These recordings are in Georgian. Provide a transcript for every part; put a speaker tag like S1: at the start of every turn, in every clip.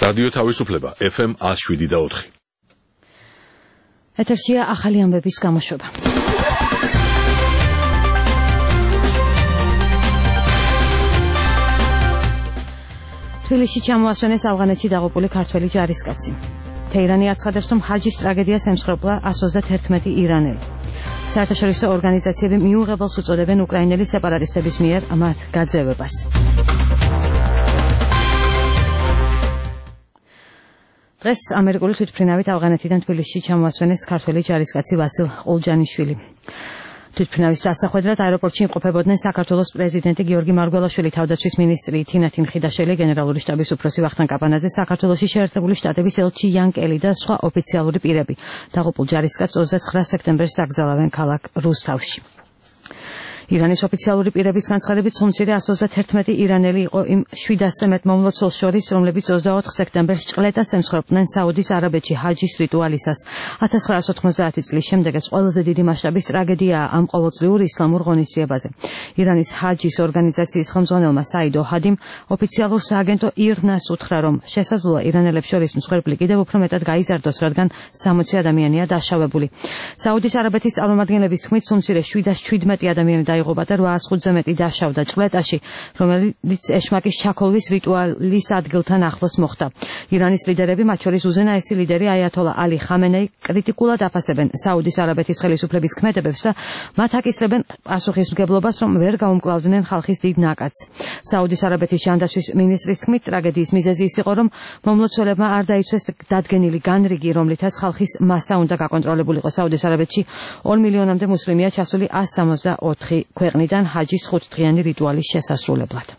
S1: რადიო თავისუფლება FM 107.4.
S2: ეთერშია ახალი ამბების გამოშვება. თბილისში ჩამოასვენეს ავღანეთში დაღუპული ქართველი ჯარისკაცი. თეირანი აცხადებს, რომ ჰაჯის ტრაგედიას ემსხვერპლა 131 ირანელი. საერთაშორისო ორგანიზაციები მიუღებელს უწოდებენ უკრაინელი სეპარატისტების მიერ მათ გაძევებას. დღეს ამერიკული თვითმფრინავით ავღანეთიდან თბილისში ჩამოასვენეს ქართველი ჯარისკაცი ვასილ ყოლჯანიშვილი. თვითმფრინავის დასახვედრად აეროპორტში იმყოფებოდნენ საქართველოს პრეზიდენტი გიორგი მარგველაშვილი, თავდაცვის მინისტრი თინა თინხიდაშვილი, გენერალური შტაბის უფროსი ვახტანგ კაპანაძე, საქართველოში შეერთებული შტატების ელჩი იან კელი და სხვა ოფიციალური პირები. დაღუპულ ჯარისკაცს 29 სექტემბერს აკრძალავენ ქალაქ რუსთავში. ირანის ოფიციალური პირების განცხადებით, სულ მცირე 131 ირანელი იყო იმ 700-ზე მეტ მომლოცველს შორის, რომლებიც 24 სექტემბერს ჭყლეტას ემსხვერპლნენ საუდის არაბეთში ჰაჯის რიტუალისას. 1990 წლის შემდეგ ეს ყველაზე დიდი მასშტაბის ტრაგედიაა ამ ყოველწლიურ ისლამურ ღონისძიებაზე. ირანის ჰაჯის ორგანიზაციის ხელმძღვანელმა საიდ ოჰადიმ ოფიციალურ სააგენტო ირნას უთხრა, რომ შესაძლოა ირანელებს შორის მსხვერპლი კიდევ უფრო მეტად გაიზარდოს, რადგან 60 ადამიანია დაშავებული. საუდის არაბეთის წარმომადგენლების თქმით, სულ მცირე 717 ადამიანი იღობა და 805-ზე მეტი დაშავდა ჭყლეტაში, რომელიც ეშმაკის ჩაქოლვის რიტუალის ადგილთან ახლოს მოხდა. ირანის ლიდერები, მათ შორის უზენაესი ლიდერი აიათოლა ალი ხამენეი, კრიტიკულად აფასებენ საუდის არაბეთის ხელისუფლების ქმედებებს და მათ აკისრებენ პასუხისმგებლობას, რომ ვერ გაუმკლავდნენ ხალხის დიდ ნაკადს. საუდის არაბეთის ჯანდაცვის მინისტრის თქმით, ტრაგედიის მიზეზი ის იყო, რომ მომლოცველებმა არ დაიცვეს დადგენილი განრიგი, რომლითაც ხალხის მასა უნდა გაკონტროლებულიყო. საუდის არაბეთში 2 მილიონამდე მუსლიმია ჩასული 164 ქვეყნიდან ჰაჯის 5-დღიანი რიტუალის შესასრულებლად.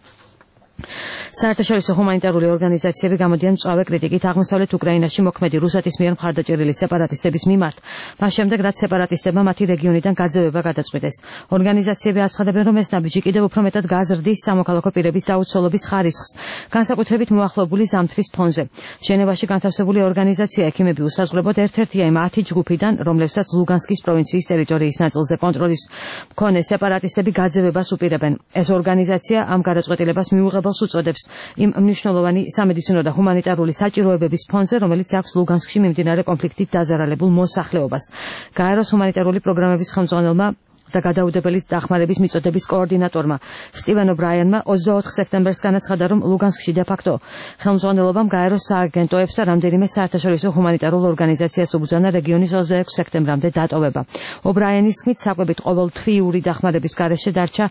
S2: საერთაშორისო ჰუმანიტარული ორგანიზაციები გამოდიან მწვავე კრიტიკით აღმოსავლეთ უკრაინაში მოქმედი რუსეთის მიერ მხარდაჭერილი სეპარატისტების მიმართ, მას შემდეგ რაც სეპარატისტებმა მათი რეგიონიდან გაძევება გადაწყვიტეს. ორგანიზაციები აცხადებენ, რომ ეს ნაბიჯი კიდევ უფრო მეტად გაზრდის სამოქალაქო პირების დაუცველობის ხარისხს, განსაკუთრებით მოახლოებული ზამთრის ფონზე. ჟენევაში განთავსებული ორგანიზაცია ექიმები უსაზღვრებოდ ერთ-ერთია იმ 10 ჯგუფიდან, რომლებსაც ლუგანსკის პროვინციის ტერიტორიის ნაწილზე კონტროლის მქონე სეპარატისტები გაძევებას უპირებენ. ეს ორგანიზაცია ამ გადაწყვეტილებას მიუღებელს უწოდებს იმ მნიშვნელოვანი სამედიცინო და ჰუმანიტარული საჭიროებების ფონდზე, რომელიც აქვს ლუგანსკში მიმდინარე კონფლიქტით დაზარალებულ მოსახლეობას. გაეროს ჰუმანიტარული პროგრამების ხელმძღვანელმა და გადაუდებელი დახმარების მიწოდების კოორდინატორმა სტივენ ობრაიანმა 24 სექტემბერს განაცხადა, რომ ლუგანსკში დე-ფაქტო ხელმძღვანელობამ გაეროს სააგენტოებს და რამდენიმე საერთაშორისო ჰუმანიტარულ ორგანიზაციას უბრძანა რეგიონის 26 სექტემბრამდე დატოვება. ობრაიანის თქმით, საკვებით ყოველთვიური დახმარების გარეშე დარჩა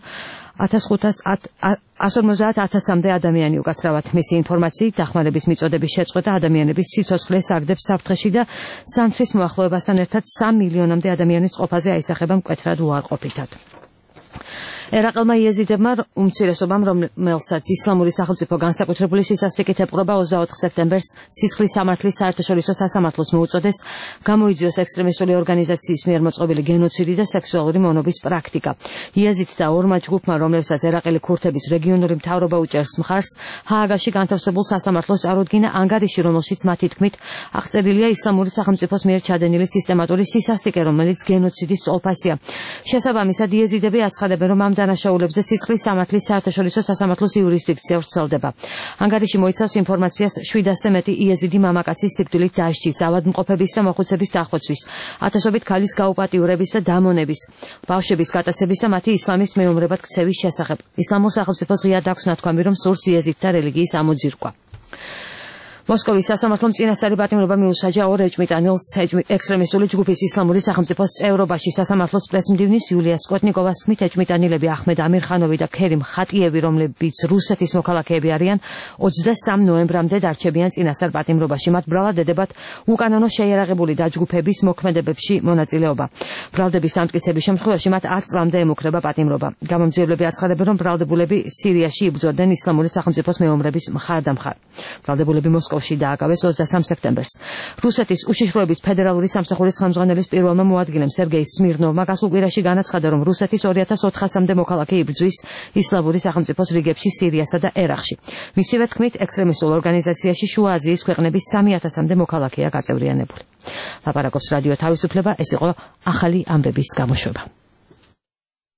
S2: 150,000-მდე ადამიანი უკაცრავად. მისი ინფორმაციით, დახმარების მიწოდების შეწყვეტა ადამიანების სიცოცხლეს აგდებს საფრთხეში და ზამთრის მოახლოებასთან ერთად 3 მილიონამდე ადამიანის ყოფაზე აისახება მკვეთრად უარყოფითად. ერაყელმა იეზიდებმა უმცირესობამ, რომელსაც ისლამური სახელმწიფო განსაკუთრებული სისასტიკით ეპყრობა, 24 სექტემბერს სისხლის სამართლის საერთაშორისო სასამართლოს მოუწოდეს გამოიძიოს ექსტრემისტული ორგანიზაციის მიერ მოწყობილი გენოციდი და სექსუალური მონობის პრაქტიკა. იეზიდთა ორმა ჯგუფმა, რომლებსაც ერაყელი ქურთების რეგიონული მთავრობა უჭერს მხარს, ჰააგაში განთავსებულ სასამართლოს წარუდგინა ანგარიში, რომელშიც მათი თქმით აღწერილია ისლამური სახელმწიფოს მიერ ჩადენილი სისტემატური სისასტიკე, რომელიც გენოციდის ტოლფასია. შესაბამისად, იეზიდები აცხადებენ, რომ ამ დანაშაულებზე სისხლის სამართლის საერთაშორისო სასამართლოს იურისდიქცია ვრცელდება. ანგარიში მოიცავს ინფორმაციას 700-ზე მეტი იეზიდი მამაკაცის სიკვდილით დასჯის, ავადმყოფების და მოხუცების დახვეწვის, ათასობით ქალის გაუპატიურების და დამონების, ბავშვების გატაცების და მათი ისლამის მეომრებად ქცევის შესახებ. ისლამურ სახელმწიფოს ღიად აქვს ნათქვამი, რომ სურს იეზიდთა რელიგიის ამოძირკვა. მოსკოვის სასამართლომ წინასწარი პატიმრობა მიუსაჯა ორ ეჭვმიტანილს ექსტრემისტული ჯგუფის ისლამური სახელმწიფოს წევრობაში. სასამართლოს პრესმდივნის იულია სკოტნიკოვას თქმით, ეჭვმიტანილები აჰმედ ამირხანოვი და ქერიმ ხატიევი, რომლებიც რუსეთის მოქალაქეები არიან, 23 ნოემბრამდე დარჩებიან წინასწარ პატიმრობაში. მათ ბრალად ედებათ უკანონო შეიარაღებული დაჯგუფების მოქმედებებში მონაწილეობა. ბრალდების დამტკიცების შემთხვევაში მათ 10 წლამდე ემუქრება პატიმრობა. გამომძიებლები აცხადებენ, რომ ბრალდებულები სირიაში იბრძოდნენ ისლამური სახელმწიფოს მეომრების მხარდამხარ. ბრალდებულები მოსკოვში დააკავეს 23 სექტემბერს. რუსეთის უშიშროების ფედერალური სამსახურის ხელმძღვანელის პირველმა მოადგილემ სერგეი სმირნოვმა გასულ კვირაში განაცხადა, რომ რუსეთის 2400-მდე მოქალაქე იბრძვის ისლამური სახელმწიფოს რიგებში სირიასა და ერაყში. მისივე თქმით, ექსტრემისტულ ორგანიზაციაში შუა აზიის ქვეყნების 3000-მდე მოქალაქეა გაწევრიანებული. ლაპარაკობს რადიო თავისუფლება, ეს იყო ახალი ამბების გამოშვება.